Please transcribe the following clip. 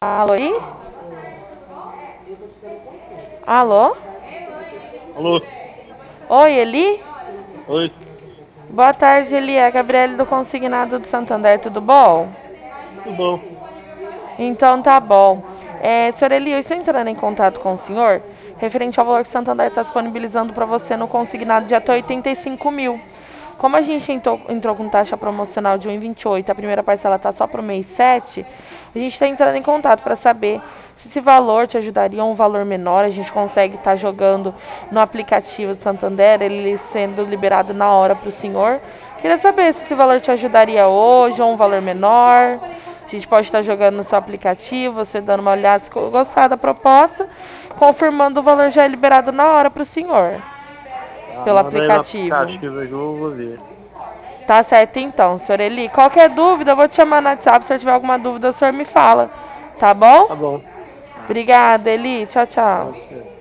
Alô aí? Alô? Alô? Oi, Eli? Oi? Boa tarde, Eli. É a Gabriele do Consignado do Santander, tudo bom? Tudo bom? Então tá bom. Senhor Eli, eu estou entrando em contato com o senhor referente ao valor que o Santander está disponibilizando para você no consignado de até 85 mil. Como a gente entrou com taxa promocional de 1,28, a primeira parcela está só para o mês 7, a gente está entrando em contato para saber se esse valor te ajudaria ou um valor menor. A gente consegue estar jogando no aplicativo do Santander, ele sendo liberado na hora para o senhor. Queria saber se esse valor te ajudaria hoje ou um valor menor. A gente pode estar jogando no seu aplicativo, você dando uma olhada, se gostar da proposta, confirmando o valor já é liberado na hora para o senhor, Tá, pelo manda aí no aplicativo. aplicativo aí que eu vou ver. Tá certo então, senhor Eli. Qualquer dúvida, eu vou te chamar no WhatsApp. Se eu tiver alguma dúvida, o senhor me fala. Tá bom? Tá bom. Tá. Obrigada, Eli. Tchau, tchau. Pode ser.